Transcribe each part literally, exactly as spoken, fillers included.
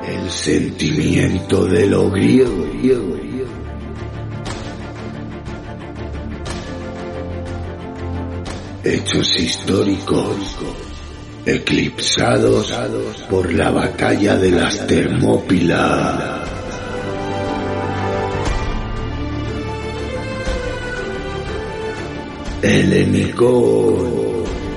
El sentimiento de lo griego, griego, griego. Hechos históricos eclipsados por la batalla de las Termópilas. Helenicón.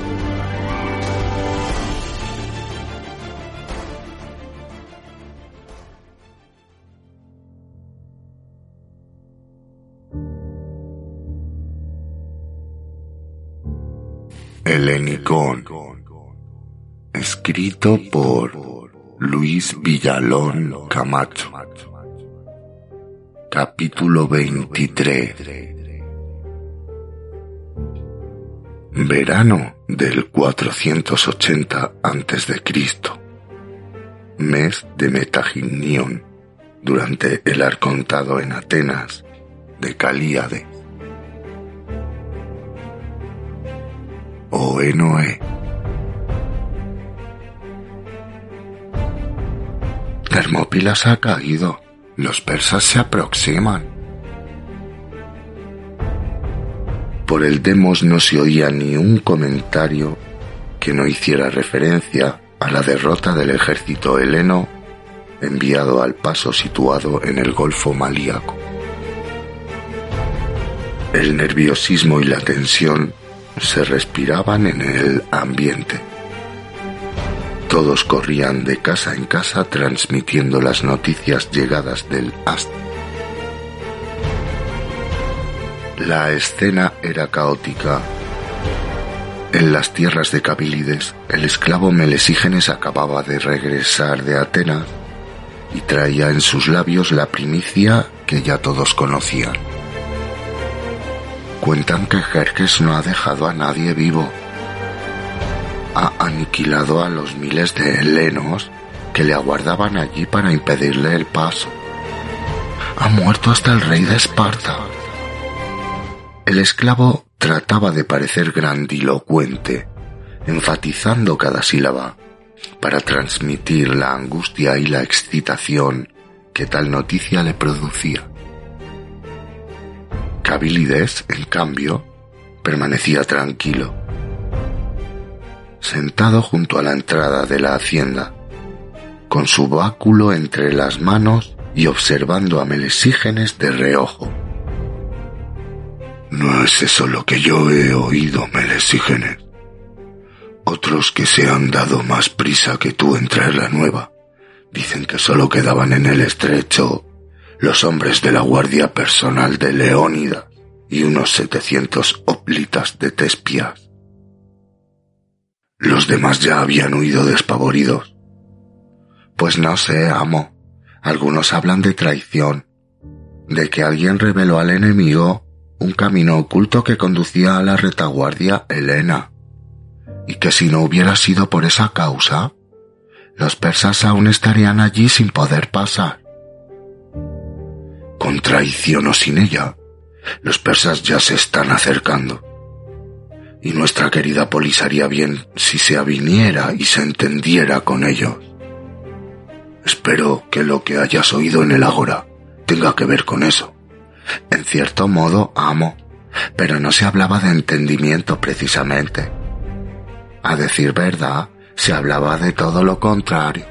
Helenicón, escrito por Luis Villalón Camacho. Capítulo veintitrés. Verano del cuatrocientos ochenta antes de Cristo. Mes de Metagimnión, durante el arcontado en Atenas de Calíade. Oenoe. Termópilas ha caído. Los persas se aproximan. Por el demos no se oía ni un comentario que no hiciera referencia a la derrota del ejército heleno enviado al paso situado en el Golfo Malíaco. El nerviosismo y la tensión se respiraban en el ambiente. Todos corrían de casa en casa transmitiendo las noticias llegadas del Ast. La escena era caótica. En las tierras de Cabilides, el esclavo Melesígenes acababa de regresar de Atenas y traía en sus labios la primicia que ya todos conocían. Cuentan que Jerjes no ha dejado a nadie vivo. Ha aniquilado a los miles de helenos que le aguardaban allí para impedirle el paso. Ha muerto hasta el rey de Esparta. El esclavo trataba de parecer grandilocuente, enfatizando cada sílaba, para transmitir la angustia y la excitación que tal noticia le producía. Cabilides, en cambio, permanecía tranquilo, sentado junto a la entrada de la hacienda, con su báculo entre las manos y observando a Melesígenes de reojo. No es eso lo que yo he oído, Melesígenes. Otros que se han dado más prisa que tú en traer la nueva dicen que solo quedaban en el estrecho los hombres de la guardia personal de Leónidas y unos setecientos hoplitas de Tespias. Los demás ya habían huido despavoridos. Pues no sé, amo. Algunos hablan de traición, de que alguien reveló al enemigo un camino oculto que conducía a la retaguardia helena, y que si no hubiera sido por esa causa, los persas aún estarían allí sin poder pasar. Con traición o sin ella, los persas ya se están acercando, y nuestra querida polis haría bien si se aviniera y se entendiera con ellos. Espero que lo que hayas oído en el ágora tenga que ver con eso. En cierto modo, amo, pero no se hablaba de entendimiento precisamente. A decir verdad, se hablaba de todo lo contrario.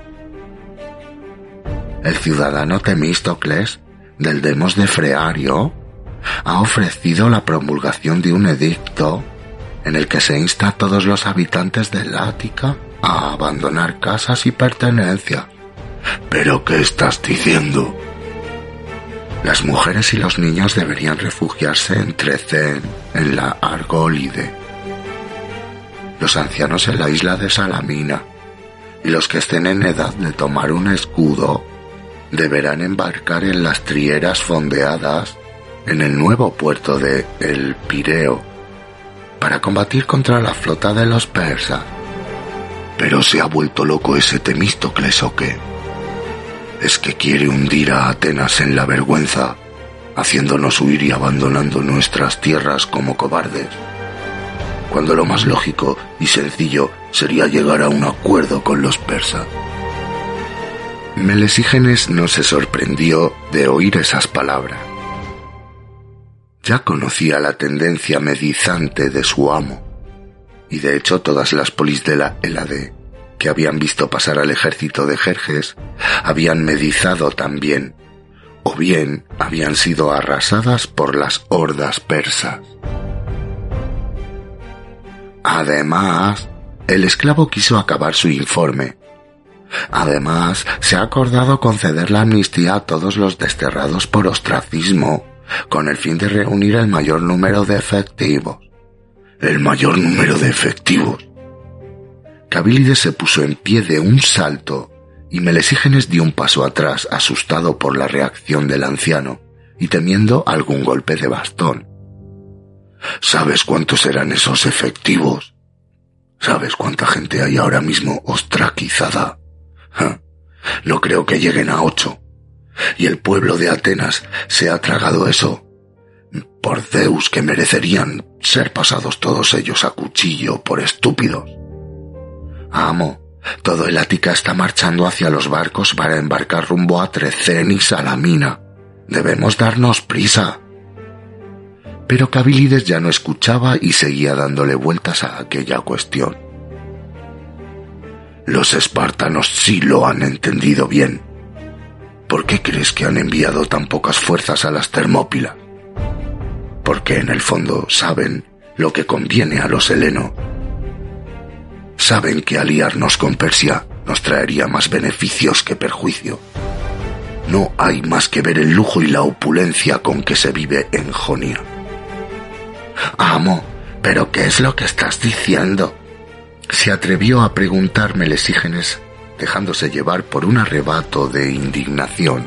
El ciudadano Temístocles, del demos de Freario, ha ofrecido la promulgación de un edicto en el que se insta a todos los habitantes de Lática a abandonar casas y pertenencias. ¿Pero qué estás diciendo? Las mujeres y los niños deberían refugiarse en Trecén, en la Argólide, los ancianos en la isla de Salamina, y los que estén en edad de tomar un escudo deberán embarcar en las trieras fondeadas en el nuevo puerto de El Pireo para combatir contra la flota de los persas. ¿Pero se ha vuelto loco ese Temístocles o qué? ¿Es que quiere hundir a Atenas en la vergüenza, haciéndonos huir y abandonando nuestras tierras como cobardes? Cuando lo más lógico y sencillo sería llegar a un acuerdo con los persas. Melesígenes no se sorprendió de oír esas palabras. Ya conocía la tendencia medizante de su amo, y de hecho todas las polis de la Hélade que habían visto pasar al ejército de Jerjes habían medizado también, o bien habían sido arrasadas por las hordas persas. Además, el esclavo quiso acabar su informe. Además, se ha acordado conceder la amnistía a todos los desterrados por ostracismo, con el fin de reunir el mayor número de efectivos. ¿El mayor número de efectivos? Cabilides se puso en pie de un salto y Melesígenes dio un paso atrás, asustado por la reacción del anciano y temiendo algún golpe de bastón. ¿Sabes cuántos eran esos efectivos? ¿Sabes cuánta gente hay ahora mismo ostraquizada? ¿Ja? No creo que lleguen a ocho. Y el pueblo de Atenas se ha tragado eso. Por Zeus, que merecerían ser pasados todos ellos a cuchillo por estúpidos. Amo, todo el Ática está marchando hacia los barcos para embarcar rumbo a Trecén y Salamina. Debemos darnos prisa. Pero Cabilides ya no escuchaba y seguía dándole vueltas a aquella cuestión. Los espartanos sí lo han entendido bien. ¿Por qué crees que han enviado tan pocas fuerzas a las Termópilas? Porque en el fondo saben lo que conviene a los helenos. Saben que aliarnos con Persia nos traería más beneficios que perjuicio. No hay más que ver el lujo y la opulencia con que se vive en Jonia. Amo, ¿pero qué es lo que estás diciendo? Se atrevió a preguntar Melesígenes, dejándose llevar por un arrebato de indignación.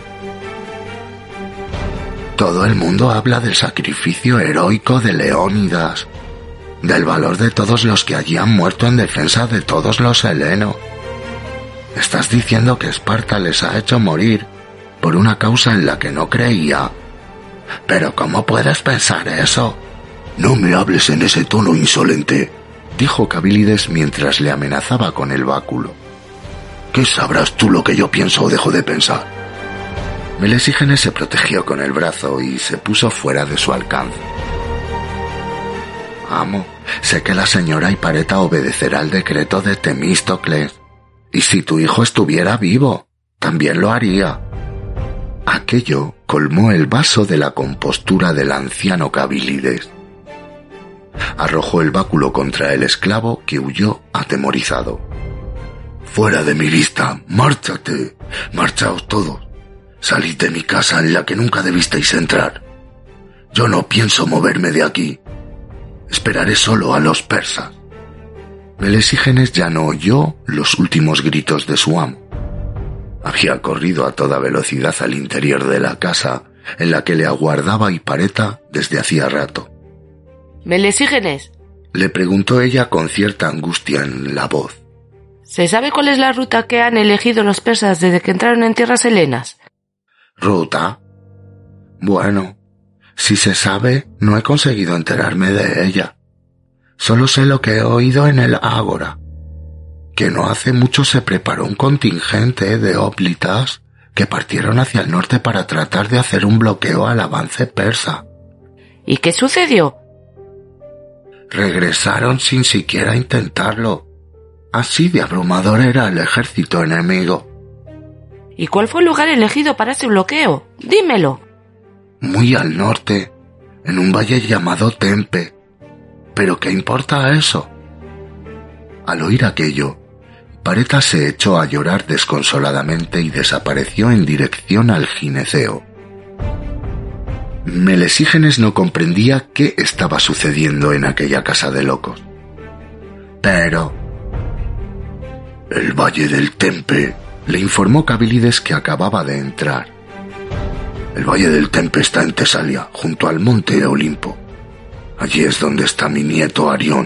Todo el mundo habla del sacrificio heroico de Leónidas, del valor de todos los que allí han muerto en defensa de todos los helenos. Estás diciendo que Esparta les ha hecho morir por una causa en la que no creía. ¿Pero cómo puedes pensar eso? No me hables en ese tono insolente, dijo Cabilides mientras le amenazaba con el báculo. ¿Qué sabrás tú lo que yo pienso o dejo de pensar? Melesígenes se protegió con el brazo y se puso fuera de su alcance. Amo, sé que la señora Hipareta obedecerá el decreto de Temístocles, y si tu hijo estuviera vivo, también lo haría. Aquello colmó el vaso de la compostura del anciano Cabilides. Arrojó el báculo contra el esclavo, que huyó atemorizado. Fuera de mi vista, márchate, marchaos todos. Salid de mi casa en la que nunca debisteis entrar. Yo no pienso moverme de aquí. Esperaré solo a los persas. Melesígenes ya no oyó los últimos gritos de su amo. Había corrido a toda velocidad al interior de la casa, en la que le aguardaba Hipareta desde hacía rato. —¿Melesígenes? —le preguntó ella con cierta angustia en la voz. ¿Se sabe cuál es la ruta que han elegido los persas desde que entraron en tierras helenas? ¿Ruta? Bueno, si se sabe, no he conseguido enterarme de ella. Solo sé lo que he oído en el ágora, que no hace mucho se preparó un contingente de hoplitas que partieron hacia el norte para tratar de hacer un bloqueo al avance persa. ¿Y qué sucedió? Regresaron sin siquiera intentarlo. Así de abrumador era el ejército enemigo. ¿Y cuál fue el lugar elegido para ese bloqueo? Dímelo. Muy al norte, en un valle llamado Tempe. ¿Pero qué importa eso? Al oír aquello, Hipareta se echó a llorar desconsoladamente y desapareció en dirección al gineceo. Melesígenes no comprendía qué estaba sucediendo en aquella casa de locos. Pero... El valle del Tempe, le informó Cabilides, que acababa de entrar. El valle del Tempe está en Tesalia, junto al monte Olimpo. Allí es donde está mi nieto Arión.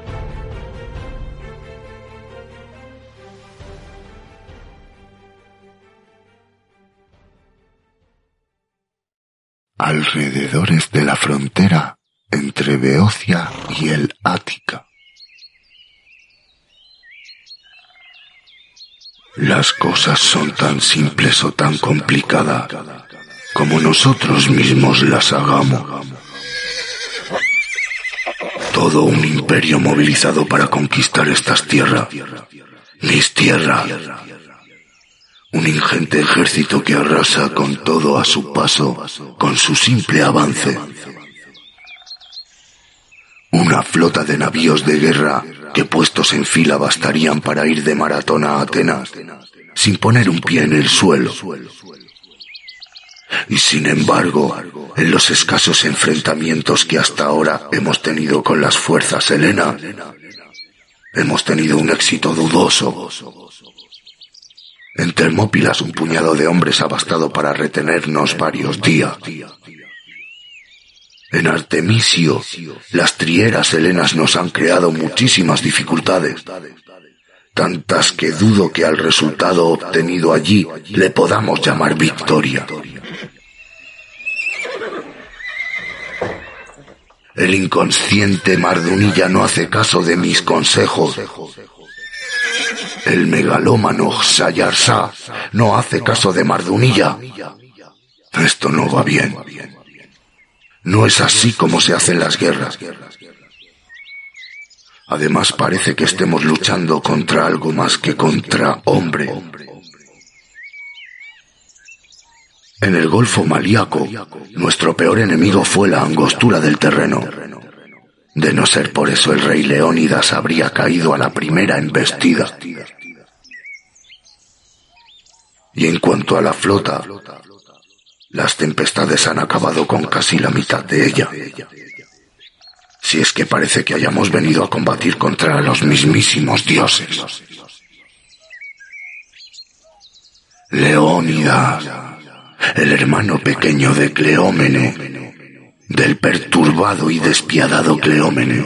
Alrededores de la frontera entre Beocia y el Ática. Las cosas son tan simples o tan complicadas como nosotros mismos las hagamos. Todo un imperio movilizado para conquistar estas tierras, mis tierras. Un ingente ejército que arrasa con todo a su paso, con su simple avance. Una flota de navíos de guerra que puestos en fila bastarían para ir de maratón a Atenas, sin poner un pie en el suelo. Y sin embargo, en los escasos enfrentamientos que hasta ahora hemos tenido con las fuerzas helenas, hemos tenido un éxito dudoso. En Termópilas un puñado de hombres ha bastado para retenernos varios días. En Artemisio, las trieras helenas nos han creado muchísimas dificultades, tantas que dudo que al resultado obtenido allí le podamos llamar victoria. El inconsciente Mardunilla no hace caso de mis consejos. El megalómano Xayar-Shah no hace caso de Mardunilla. Esto no va bien. No es así como se hacen las guerras. Además parece que estemos luchando contra algo más que contra hombre. En el Golfo Malíaco, nuestro peor enemigo fue la angostura del terreno. De no ser por eso, el rey Leónidas habría caído a la primera embestida. Y en cuanto a la flota, las tempestades han acabado con casi la mitad de ella. Si es que parece que hayamos venido a combatir contra los mismísimos dioses. Leónidas, el hermano pequeño de Cleómene, del perturbado y despiadado Cleómene.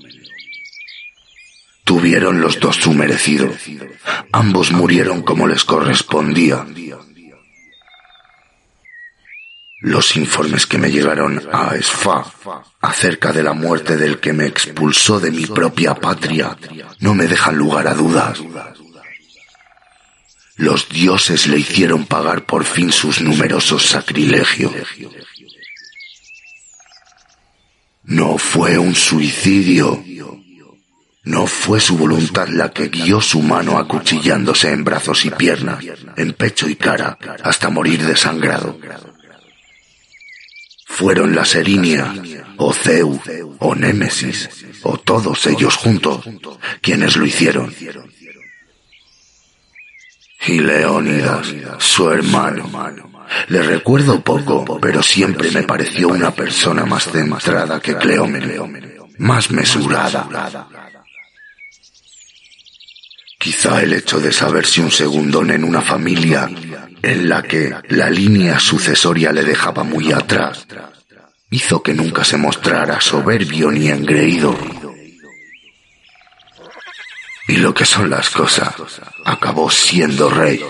Tuvieron los dos su merecido. Ambos murieron como les correspondía. Los informes que me llegaron a Esfa acerca de la muerte del que me expulsó de mi propia patria no me dejan lugar a dudas. Los dioses le hicieron pagar por fin sus numerosos sacrilegios. No fue un suicidio. No fue su voluntad la que guió su mano acuchillándose en brazos y piernas, en pecho y cara, hasta morir desangrado. Fueron las Erinia, o Zeu, o Némesis, o todos ellos juntos, quienes lo hicieron. Y Leónidas, su hermano, le recuerdo poco, pero siempre me pareció una persona más centrada que Cleómene, más mesurada. Quizá el hecho de saberse un segundón en una familia en la que la línea sucesoria le dejaba muy atrás hizo que nunca se mostrara soberbio ni engreído. Y lo que son las cosas, acabó siendo rey.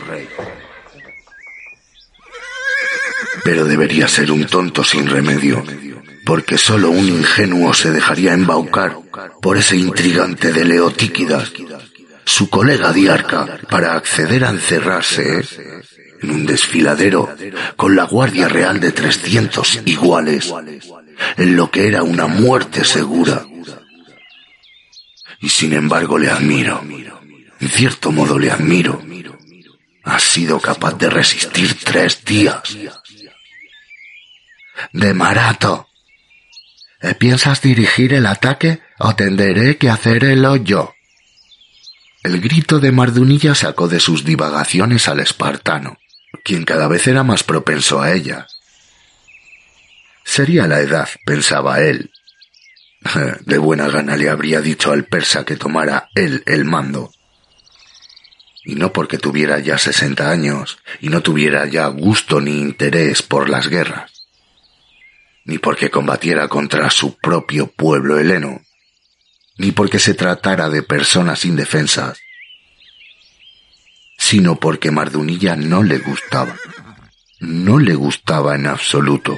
Pero debería ser un tonto sin remedio, porque solo un ingenuo se dejaría embaucar por ese intrigante de Leotíquidas, su colega Diarca, para acceder a encerrarse en un desfiladero con la Guardia Real de trescientos iguales, en lo que era una muerte segura. Y sin embargo le admiro, en cierto modo le admiro. Ha sido capaz de resistir tres días. De Marato, ¿piensas dirigir el ataque o tendré que hacerlo yo? El grito de Mardunilla sacó de sus divagaciones al espartano, quien cada vez era más propenso a ella. Sería la edad, pensaba él. De buena gana le habría dicho al persa que tomara él el mando. Y no porque tuviera ya sesenta años, y no tuviera ya gusto ni interés por las guerras, ni porque combatiera contra su propio pueblo heleno, ni porque se tratara de personas indefensas, sino porque Mardunilla no le gustaba. No le gustaba en absoluto.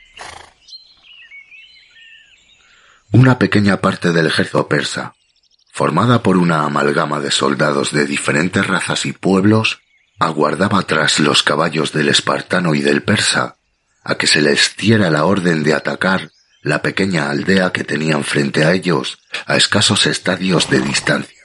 Una pequeña parte del ejército persa formada por una amalgama de soldados de diferentes razas y pueblos, aguardaba tras los caballos del espartano y del persa a que se les diera la orden de atacar la pequeña aldea que tenían frente a ellos a escasos estadios de distancia.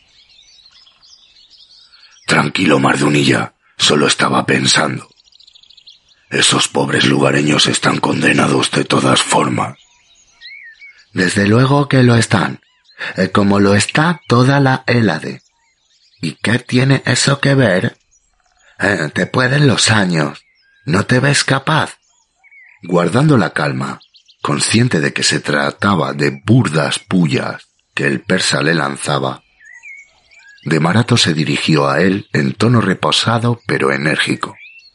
Tranquilo, Mardunilla, solo estaba pensando. Esos pobres lugareños están condenados de todas formas. Desde luego que lo están, eh, como lo está toda la Hélade. ¿Y qué tiene eso que ver? Eh, te pueden los años. ¿No te ves capaz? Guardando la calma, consciente de que se trataba de burdas pullas que el persa le lanzaba, de Marato se dirigió a él en tono reposado pero enérgico.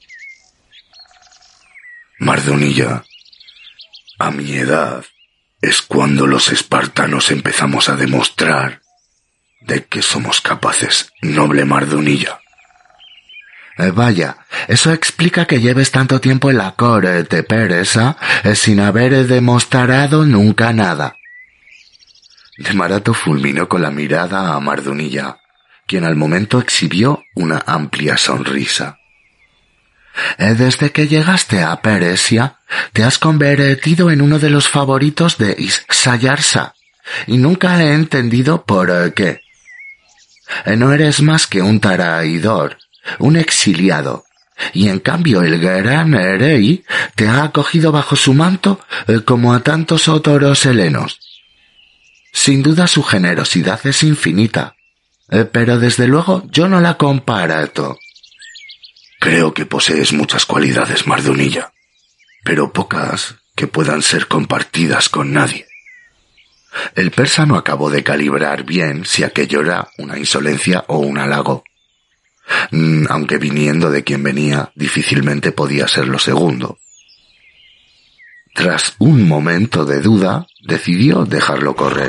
Mardunilla, a mi edad es cuando los espartanos empezamos a demostrar de que somos capaces, noble Mardunilla. Eh, vaya, eso explica que lleves tanto tiempo en la corte persa eh, sin haber demostrado nunca nada. De Marato fulminó con la mirada a Mardunilla, quien al momento exhibió una amplia sonrisa. Eh, desde que llegaste a Persia, te has convertido en uno de los favoritos de Isayarsa, y nunca he entendido por qué. Eh, no eres más que un traidor, un exiliado, y en cambio el gran rey te ha acogido bajo su manto eh, como a tantos otros helenos. Sin duda su generosidad es infinita, eh, pero desde luego yo no la comparto. Creo que posees muchas cualidades, Mardunilla, pero pocas que puedan ser compartidas con nadie. El persa no acabó de calibrar bien si aquello era una insolencia o un halago. Mm, aunque viniendo de quien venía, difícilmente podía ser lo segundo. Tras un momento de duda, decidió dejarlo correr.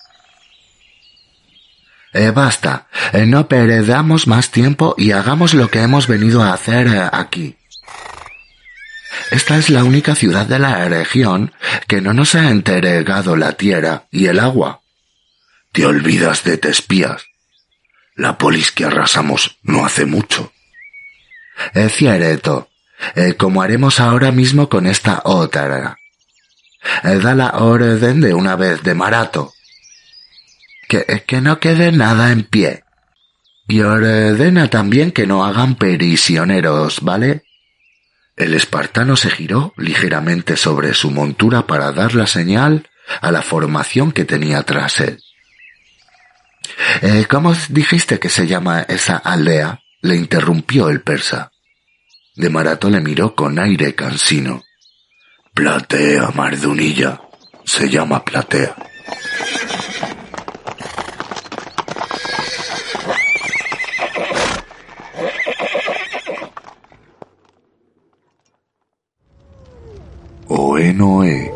Eh, basta, eh, no perdamos más tiempo y hagamos lo que hemos venido a hacer eh, aquí. Esta es la única ciudad de la región que no nos ha entregado la tierra y el agua. Te olvidas de te espías. La polis que arrasamos no hace mucho. Es cierto, eh, como haremos ahora mismo con esta otra. Eh, da la orden de una vez de Marato. Que, que no quede nada en pie. Y ordena también que no hagan prisioneros, ¿vale? El espartano se giró ligeramente sobre su montura para dar la señal a la formación que tenía tras él. Eh, ¿Cómo dijiste que se llama esa aldea? Le interrumpió el persa. De Marato le miró con aire cansino. Platea, Mardunilla. Se llama Platea. Oe-Noe.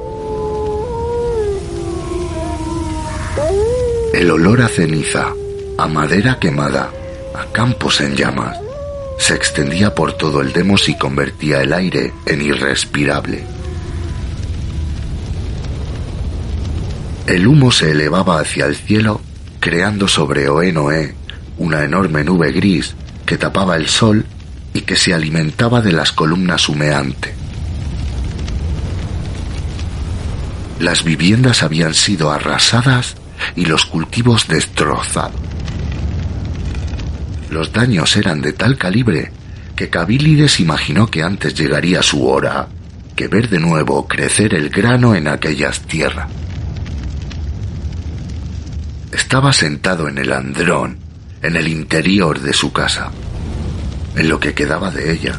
El olor a ceniza, a madera quemada, a campos en llamas, se extendía por todo el demos y convertía el aire en irrespirable. El humo se elevaba hacia el cielo, creando sobre Oe-Noe una enorme nube gris que tapaba el sol y que se alimentaba de las columnas humeantes. Las viviendas habían sido arrasadas y los cultivos destrozados. Los daños eran de tal calibre que Cabilides imaginó que antes llegaría su hora que ver de nuevo crecer el grano en aquellas tierras. Estaba sentado en el andrón, en el interior de su casa, en lo que quedaba de ella.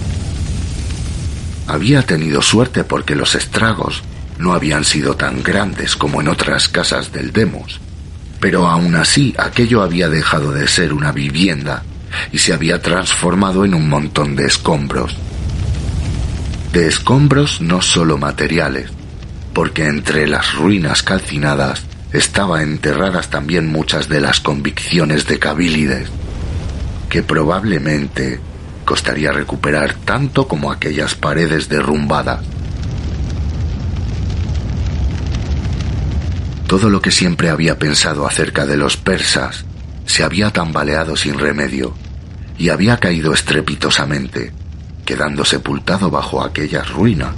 Había tenido suerte porque los estragos no habían sido tan grandes como en otras casas del Demos, pero aún así aquello había dejado de ser una vivienda y se había transformado en un montón de escombros. De escombros no solo materiales, porque entre las ruinas calcinadas estaban enterradas también muchas de las convicciones de Cabilides, que probablemente costaría recuperar tanto como aquellas paredes derrumbadas. Todo lo que siempre había pensado acerca de los persas se había tambaleado sin remedio y había caído estrepitosamente, quedando sepultado bajo aquellas ruinas.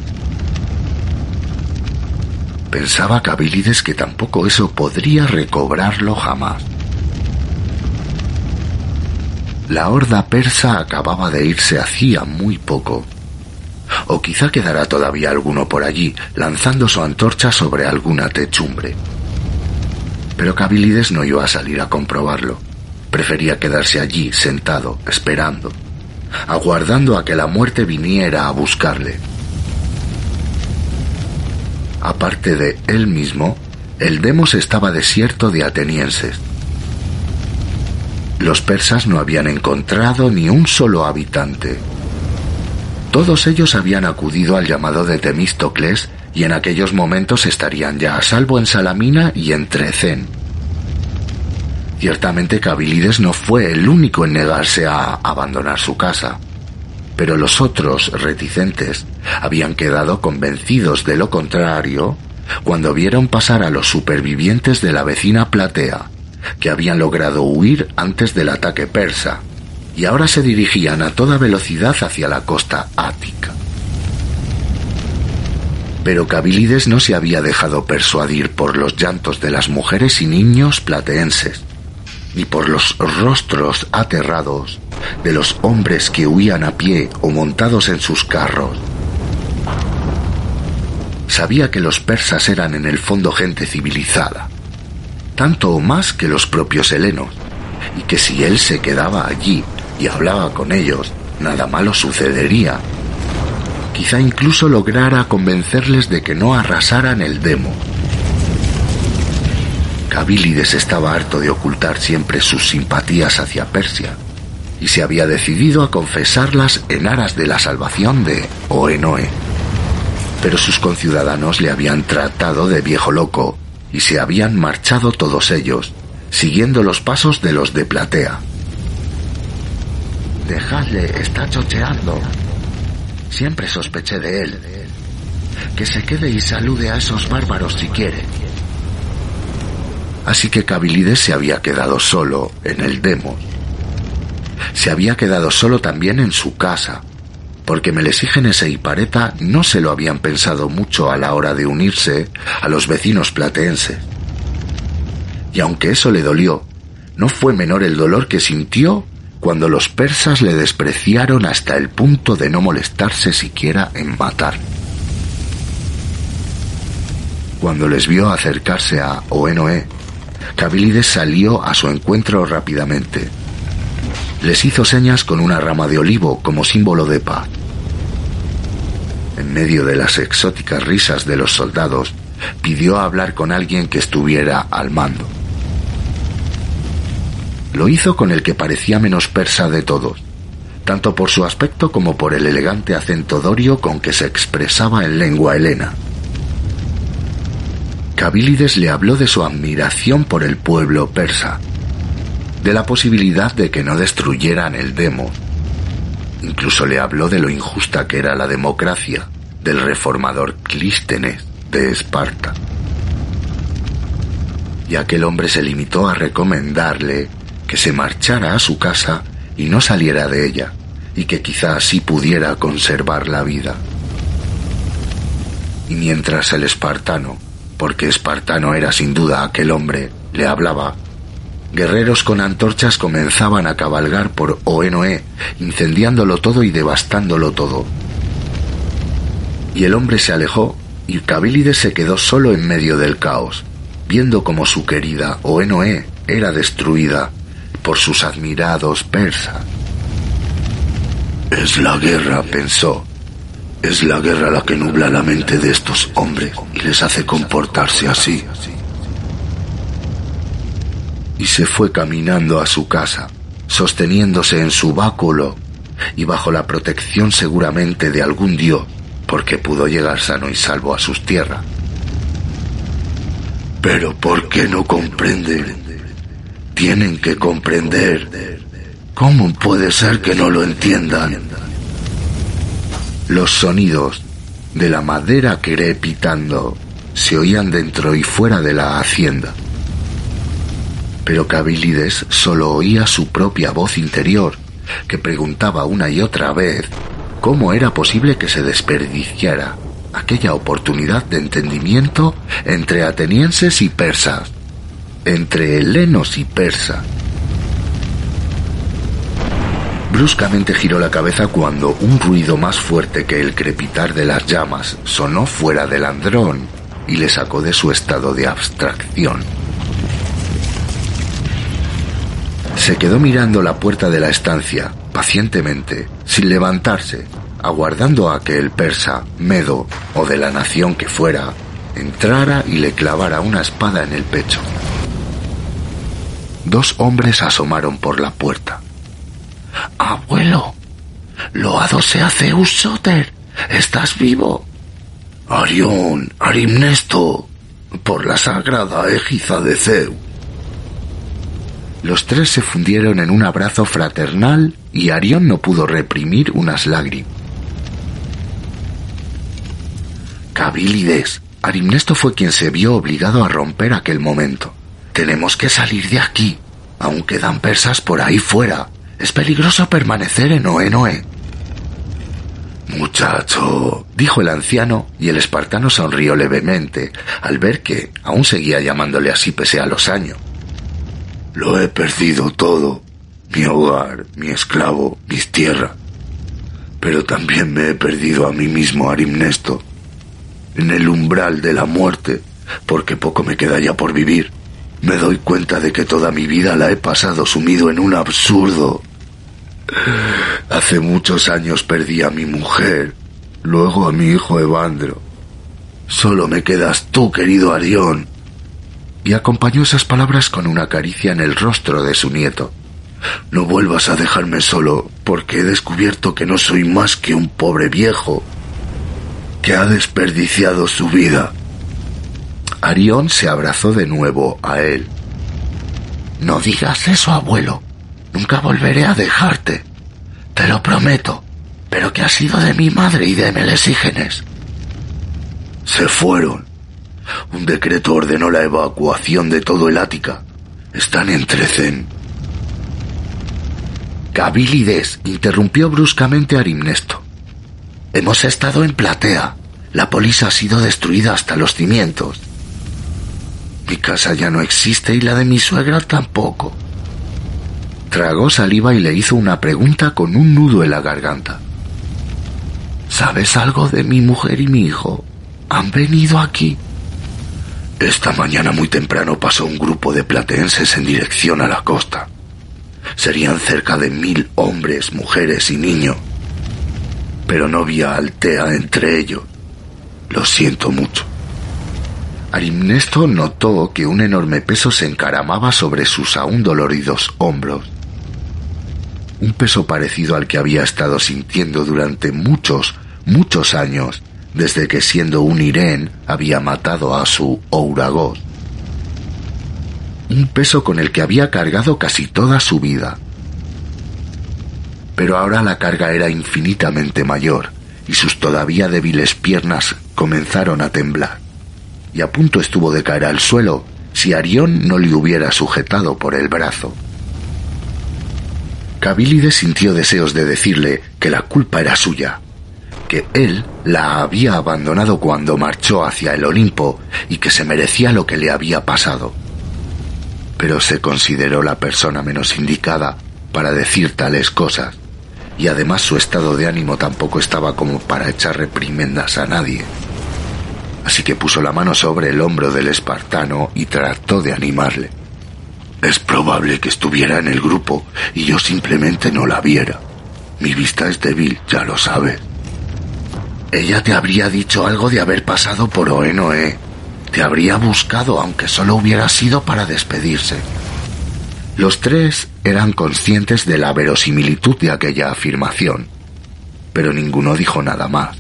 Pensaba Kabilides que tampoco eso podría recobrarlo jamás. La horda persa acababa de irse hacía muy poco. O quizá quedará todavía alguno por allí, lanzando su antorcha sobre alguna techumbre. Pero Kabilides no iba a salir a comprobarlo. Prefería quedarse allí, sentado, esperando, aguardando a que la muerte viniera a buscarle. Aparte de él mismo, el demos estaba desierto de atenienses. Los persas no habían encontrado ni un solo habitante. Todos ellos habían acudido al llamado de Temístocles y en aquellos momentos estarían ya a salvo en Salamina y en Trecén. Ciertamente Kabilides no fue el único en negarse a abandonar su casa, pero los otros reticentes habían quedado convencidos de lo contrario cuando vieron pasar a los supervivientes de la vecina Platea, que habían logrado huir antes del ataque persa, y ahora se dirigían a toda velocidad hacia la costa ática. Pero Kabilides no se había dejado persuadir por los llantos de las mujeres y niños plateenses, ni por los rostros aterrados de los hombres que huían a pie o montados en sus carros. Sabía que los persas eran en el fondo gente civilizada, tanto o más que los propios helenos, y que si él se quedaba allí y hablaba con ellos, nada malo sucedería. Quizá incluso lograra convencerles de que no arrasaran el demo. Kabilides estaba harto de ocultar siempre sus simpatías hacia Persia, y se había decidido a confesarlas en aras de la salvación de Oenoe. Pero sus conciudadanos le habían tratado de viejo loco, y se habían marchado todos ellos, siguiendo los pasos de los de Platea. «Dejadle, está chocheando. Siempre sospeché de él. Que se quede y salude a esos bárbaros si quiere». Así que Kabilides se había quedado solo en el demos. Se había quedado solo también en su casa, porque Melesígenes e Hipareta no se lo habían pensado mucho a la hora de unirse a los vecinos plateenses. Y aunque eso le dolió, no fue menor el dolor que sintió cuando los persas le despreciaron hasta el punto de no molestarse siquiera en matar. Cuando les vio acercarse a Oenoe, Kabilides salió a su encuentro rápidamente. Les hizo señas con una rama de olivo como símbolo de paz. En medio de las exóticas risas de los soldados, pidió hablar con alguien que estuviera al mando. Lo hizo con el que parecía menos persa de todos, tanto por su aspecto como por el elegante acento dorio con que se expresaba en lengua helena. Kabilides le habló de su admiración por el pueblo persa, de la posibilidad de que no destruyeran el demo. Incluso le habló de lo injusta que era la democracia del reformador Clístenes de Esparta. Y aquel hombre se limitó a recomendarle que se marchara a su casa y no saliera de ella, y que quizá así pudiera conservar la vida. Y mientras el espartano, porque espartano era sin duda aquel hombre, le hablaba, guerreros con antorchas comenzaban a cabalgar por Oenoe, incendiándolo todo y devastándolo todo. Y el hombre se alejó, y Kabilides se quedó solo en medio del caos, viendo cómo su querida Oenoe era destruida por sus admirados persas. Es la guerra, pensó. Es la guerra la que nubla la mente de estos hombres y les hace comportarse así. Y se fue caminando a su casa, sosteniéndose en su báculo y bajo la protección seguramente de algún dios, porque pudo llegar sano y salvo a sus tierras. Pero ¿por qué no comprenden? Tienen que comprender. ¿Cómo puede ser que no lo entiendan? Los sonidos de la madera crepitando se oían dentro y fuera de la hacienda. Pero Cabilides solo oía su propia voz interior, que preguntaba una y otra vez cómo era posible que se desperdiciara aquella oportunidad de entendimiento entre atenienses y persas, entre helenos y persas. Bruscamente giró la cabeza cuando un ruido más fuerte que el crepitar de las llamas sonó fuera del andrón y le sacó de su estado de abstracción. Se quedó mirando la puerta de la estancia, pacientemente, sin levantarse, aguardando a que el persa, medo o de la nación que fuera, entrara y le clavara una espada en el pecho. Dos hombres asomaron por la puerta. «Abuelo, loado sea Zeus Soter, ¿estás vivo?» «Arión, Arimnesto, por la sagrada égiza de Zeus». Los tres se fundieron en un abrazo fraternal y Arión no pudo reprimir unas lágrimas. «Cabilides», Arimnesto fue quien se vio obligado a romper aquel momento. «Tenemos que salir de aquí. Aún quedan persas por ahí fuera. Es peligroso permanecer en Oenoe». «Muchacho», dijo el anciano, y el espartano sonrió levemente al ver que aún seguía llamándole así pese a los años. «Lo he perdido todo, mi hogar, mi esclavo, mis tierras. Pero también me he perdido a mí mismo, Arimnesto, en el umbral de la muerte, porque poco me queda ya por vivir. Me doy cuenta de que toda mi vida la he pasado sumido en un absurdo. Hace muchos años perdí a mi mujer, luego a mi hijo Evandro. Solo me quedas tú, querido Arión». Y acompañó esas palabras con una caricia en el rostro de su nieto. «No vuelvas a dejarme solo, porque he descubierto que no soy más que un pobre viejo que ha desperdiciado su vida». Arión se abrazó de nuevo a él. «No digas eso, abuelo. Nunca volveré a dejarte. Te lo prometo. Pero ¿qué ha sido de mi madre y de Melesígenes?» «Se fueron. Un decreto ordenó la evacuación de todo el Ática. Están en Trecén». Cabilides, interrumpió bruscamente a Arimnesto. «Hemos estado en Platea. La polis ha sido destruida hasta los cimientos. Mi casa ya no existe y la de mi suegra tampoco». Tragó saliva y le hizo una pregunta con un nudo en la garganta. «¿Sabes algo de mi mujer y mi hijo? ¿Han venido aquí?» «Esta mañana muy temprano pasó un grupo de plateenses en dirección a la costa. Serían cerca de mil hombres, mujeres y niños. Pero no vi a Altea entre ellos. Lo siento mucho». Arimnesto notó que un enorme peso se encaramaba sobre sus aún doloridos hombros. Un peso parecido al que había estado sintiendo durante muchos, muchos años, desde que siendo un Irén había matado a su Ouragos. Un peso con el que había cargado casi toda su vida. Pero ahora la carga era infinitamente mayor y sus todavía débiles piernas comenzaron a temblar, y a punto estuvo de caer al suelo si Arión no le hubiera sujetado por el brazo. Cabilides sintió deseos de decirle que la culpa era suya, que él la había abandonado cuando marchó hacia el Olimpo y que se merecía lo que le había pasado. Pero se consideró la persona menos indicada para decir tales cosas, y además su estado de ánimo tampoco estaba como para echar reprimendas a nadie. Así que puso la mano sobre el hombro del espartano y trató de animarle. «Es probable que estuviera en el grupo y yo simplemente no la viera. Mi vista es débil, ya lo sabes». «Ella te habría dicho algo de haber pasado por Oenoe. Te habría buscado, aunque solo hubiera sido para despedirse». Los tres eran conscientes de la verosimilitud de aquella afirmación, pero ninguno dijo nada más.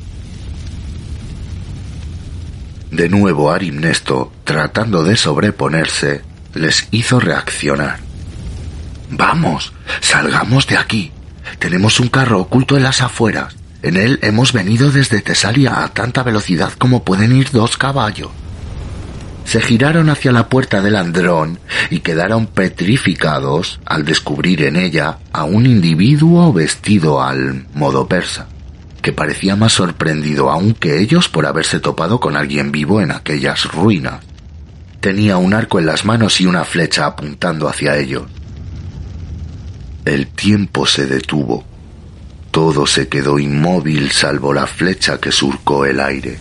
De nuevo Arimnesto, tratando de sobreponerse, les hizo reaccionar. «Vamos, salgamos de aquí. Tenemos un carro oculto en las afueras. En él hemos venido desde Tesalia a tanta velocidad como pueden ir dos caballos. se giraron hacia la puerta del andrón y quedaron petrificados al descubrir en ella a un individuo vestido al modo persa, que parecía más sorprendido aún que ellos por haberse topado con alguien vivo en aquellas ruinas. Tenía un arco en las manos y una flecha apuntando hacia ellos. El tiempo se detuvo. Todo se quedó inmóvil salvo la flecha que surcó el aire.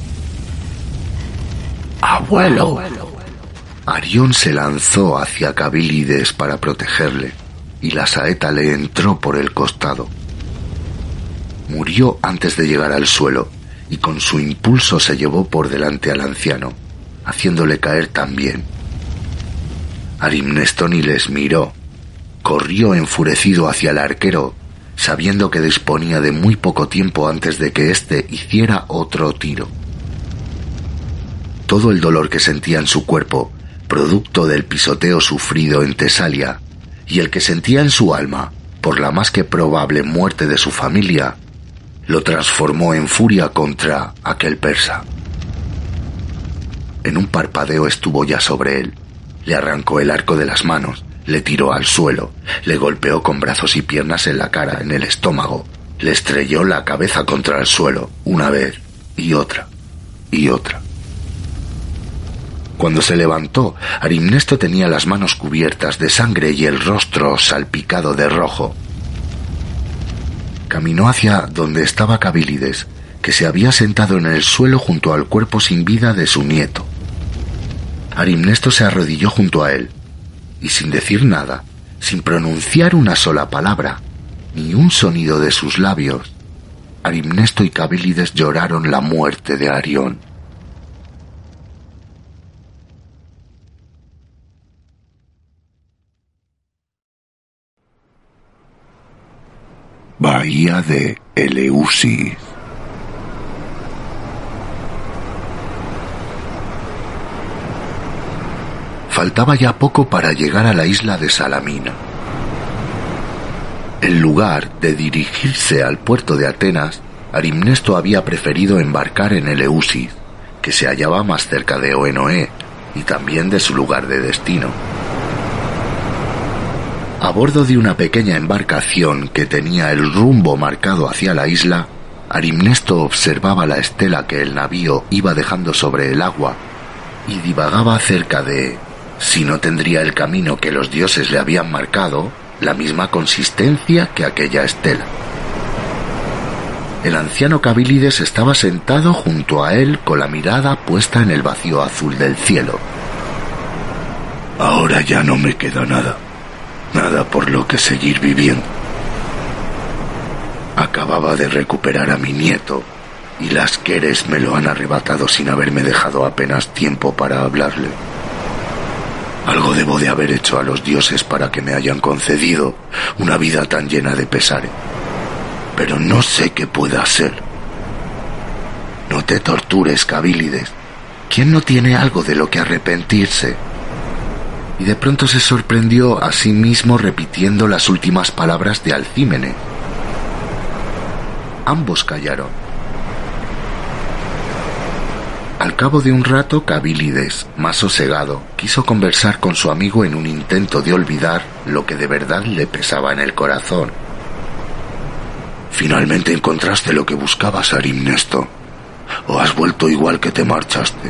¡Abuelo! Arión se lanzó hacia Cabilides para protegerle, y la saeta le entró por el costado. Murió antes de llegar al suelo, y con su impulso se llevó por delante al anciano, haciéndole caer también. Arimnesto ni les miró. Corrió enfurecido hacia el arquero, sabiendo que disponía de muy poco tiempo antes de que éste hiciera otro tiro. Todo el dolor que sentía en su cuerpo, producto del pisoteo sufrido en Tesalia, y el que sentía en su alma, por la más que probable muerte de su familia, lo transformó en furia contra aquel persa. En un parpadeo estuvo ya sobre él, le arrancó el arco de las manos, le tiró al suelo, le golpeó con brazos y piernas en la cara, en el estómago, le estrelló la cabeza contra el suelo, una vez, y otra, y otra. Cuando se levantó, Arimnesto tenía las manos cubiertas de sangre y el rostro salpicado de rojo. Caminó hacia donde estaba Cabilides, que se había sentado en el suelo junto al cuerpo sin vida de su nieto. Arimnesto se arrodilló junto a él, y sin decir nada, sin pronunciar una sola palabra, ni un sonido de sus labios, Arimnesto y Cabilides lloraron la muerte de Arión. Bahía de Eleusis. Faltaba ya poco para llegar a la isla de Salamina. En lugar de dirigirse al puerto de Atenas, Arimnesto había preferido embarcar en Eleusis, que se hallaba más cerca de Oenoe y también de su lugar de destino. A bordo de una pequeña embarcación que tenía el rumbo marcado hacia la isla, Arimnesto observaba la estela que el navío iba dejando sobre el agua y divagaba acerca de si no tendría el camino que los dioses le habían marcado la misma consistencia que aquella estela. El anciano Cabilides estaba sentado junto a él con la mirada puesta en el vacío azul del cielo. Ahora ya no me queda nada. Nada por lo que seguir viviendo. Acababa de recuperar a mi nieto y las Keres me lo han arrebatado sin haberme dejado apenas tiempo para hablarle. Algo debo de haber hecho a los dioses para que me hayan concedido una vida tan llena de pesares, pero no sé qué pueda hacer. No te tortures, Cabilides. ¿Quién no tiene algo de lo que arrepentirse? Y de pronto se sorprendió a sí mismo repitiendo las últimas palabras de Alcímenes. Ambos callaron. Al cabo de un rato, Cabilides, más sosegado, quiso conversar con su amigo en un intento de olvidar lo que de verdad le pesaba en el corazón. ¿Finalmente encontraste lo que buscabas, Arimnesto? ¿O has vuelto igual que te marchaste?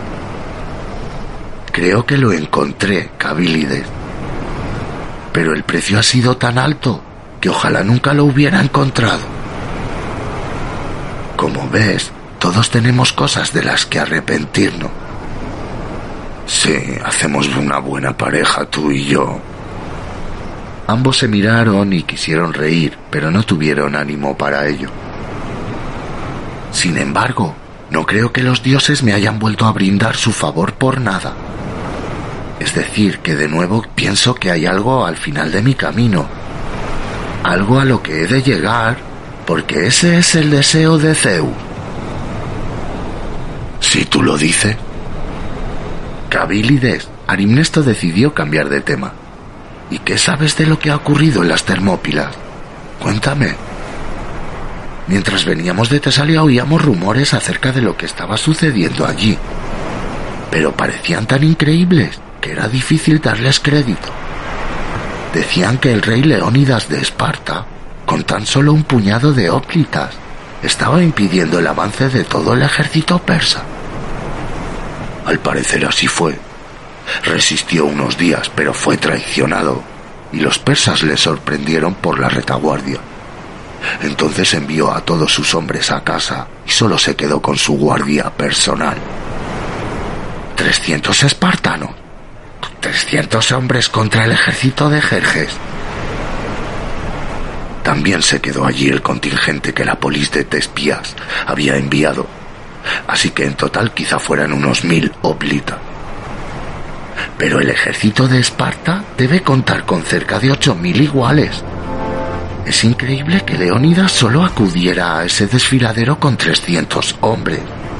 Creo que lo encontré, Cabilides. Pero el precio ha sido tan alto que ojalá nunca lo hubiera encontrado. Como ves, todos tenemos cosas de las que arrepentirnos. Sí, hacemos una buena pareja, tú y yo. Ambos se miraron y quisieron reír, pero no tuvieron ánimo para ello. Sin embargo, no creo que los dioses me hayan vuelto a brindar su favor por nada. Es decir, que de nuevo pienso que hay algo al final de mi camino. Algo a lo que he de llegar, porque ese es el deseo de Zeus. Si tú lo dices. Cabilides, Arimnesto decidió cambiar de tema. ¿Y qué sabes de lo que ha ocurrido en las Termópilas? Cuéntame. Mientras veníamos de Tesalia oíamos rumores acerca de lo que estaba sucediendo allí. pero parecían tan increíbles que era difícil darles crédito. Decían que el rey Leónidas de Esparta, con tan solo un puñado de hoplitas, estaba impidiendo el avance de todo el ejército persa. Al parecer así fue. Resistió unos días, pero fue traicionado, y los persas le sorprendieron por la retaguardia. Entonces envió a todos sus hombres a casa y solo se quedó con su guardia personal. Trescientos espartanos. Trescientos hombres contra el ejército de Jerjes. También se quedó allí el contingente que la polis de Tespías había enviado, así que en total quizá fueran unos mil hoplitas. Pero el ejército de Esparta debe contar con cerca de ocho mil iguales. Es increíble que Leónidas solo acudiera a ese desfiladero con trescientos hombres.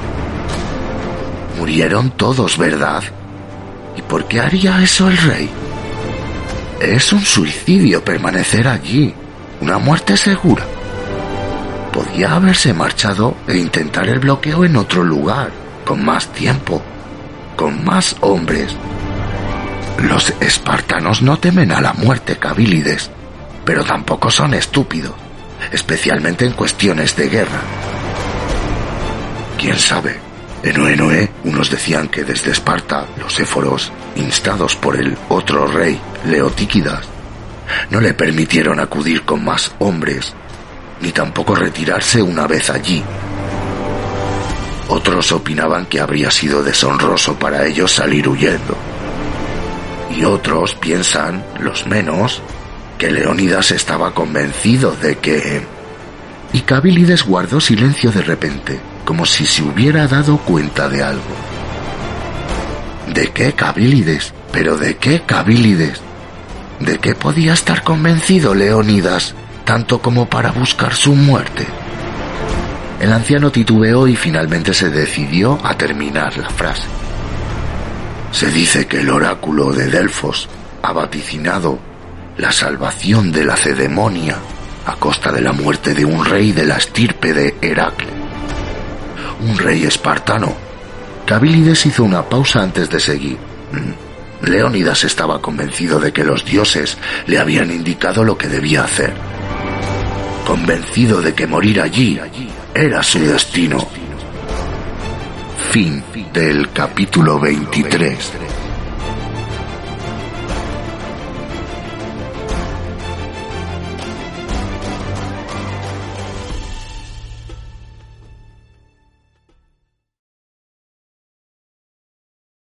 Murieron todos, ¿verdad? ¿Y por qué haría eso el rey? Es un suicidio permanecer allí, una muerte segura. Podía haberse marchado e intentar el bloqueo en otro lugar, con más tiempo, con más hombres. Los espartanos no temen a la muerte, Cabilides, pero tampoco son estúpidos, especialmente en cuestiones de guerra. ¿Quién sabe? En Oenoe, unos decían que desde Esparta, los éforos, instados por el otro rey, Leotíquidas, no le permitieron acudir con más hombres, ni tampoco retirarse una vez allí. Otros opinaban que habría sido deshonroso para ellos salir huyendo. Y otros piensan, los menos, que Leónidas estaba convencido de que... Y Cabilides guardó silencio de repente, como si se hubiera dado cuenta de algo. ¿De qué, Cabilides? ¿Pero de qué, Cabilides? ¿De qué podía estar convencido Leónidas, tanto como para buscar su muerte? El anciano titubeó y finalmente se decidió a terminar la frase. Se dice que el oráculo de Delfos ha vaticinado la salvación de la Cedemonia a costa de la muerte de un rey de la estirpe de Heracles. Un rey espartano. Cabilides hizo una pausa antes de seguir. Leónidas estaba convencido de que los dioses le habían indicado lo que debía hacer. Convencido de que morir allí era su destino. Fin del capítulo veintitrés.